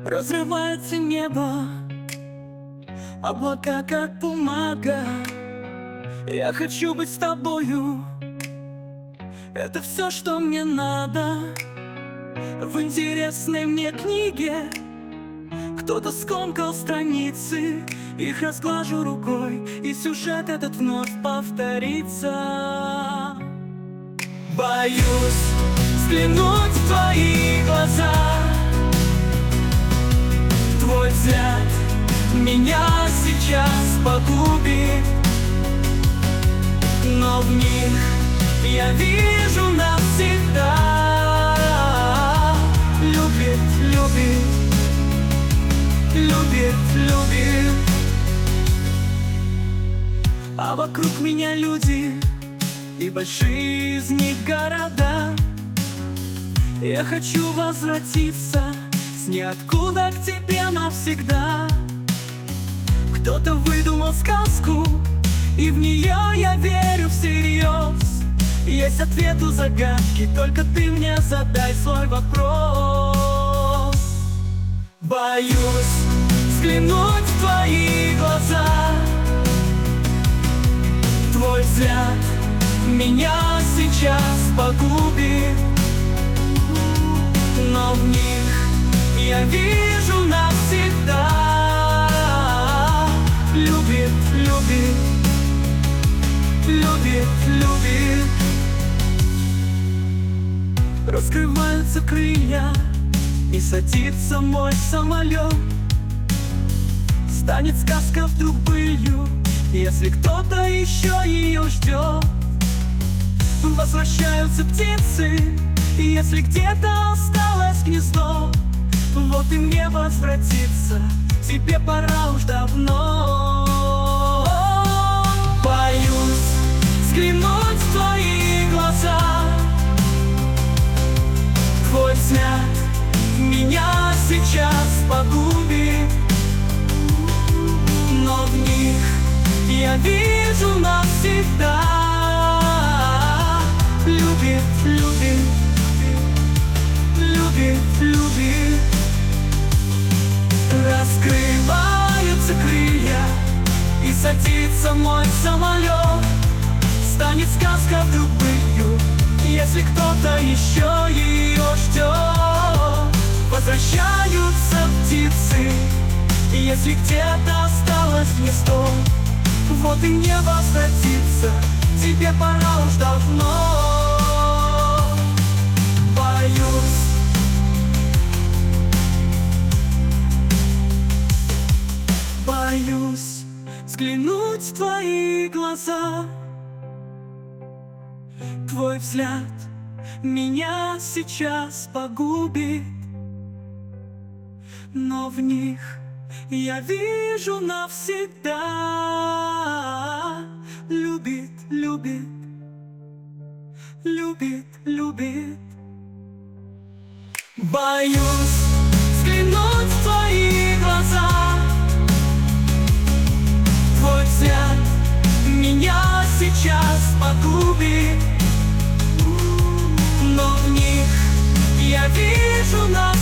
Разрывается небо, облака как бумага. Я хочу быть с тобою, это все, что мне надо. В интересной мне книге кто-то скомкал страницы, их разглажу рукой, и сюжет этот вновь повторится. Боюсь взглянуть в твои глаза, твой взгляд меня сейчас погубит, но в них я вижу навсегда. Любит, любит, любит, любит. А вокруг меня люди и большие из них города. Я хочу возвратиться с ниоткуда к тебе навсегда. Кто-то выдумал сказку, и в нее я верю всерьез. Есть ответ у загадки, только ты мне задай свой вопрос. Боюсь взглянуть в твои глаза, твой взгляд меня сейчас погубит, но в них я вижу навсегда. Любит, любит, любит, любит. Раскрываются крылья, и садится мой самолет. Станет сказка вдруг былью, если кто-то еще ее ждет. Возвращаются птицы, и если где-то осталось гнездо, вот и мне возвратиться, тебе пора уж давно. Боюсь взглянуть в твои глаза, твой взгляд меня сейчас погубит, но в них я вижу навсегда. Любит, любит, любит, любит. Раскрываются крылья, и садится мой самолет. Станет сказка вдруг былью, если кто-то еще ее ждет. Возвращаются птицы, если где-то осталось гнездо, вот и мне возвратиться, тебе пора уж давно. Боюсь, боюсь взглянуть в твои глаза, твой взгляд меня сейчас погубит, но в них я вижу навсегда. Любит, любит, любит, любит. Боюсь взглянуть в твои глаза, твой взгляд меня сейчас погубит, но в них я вижу навсегда.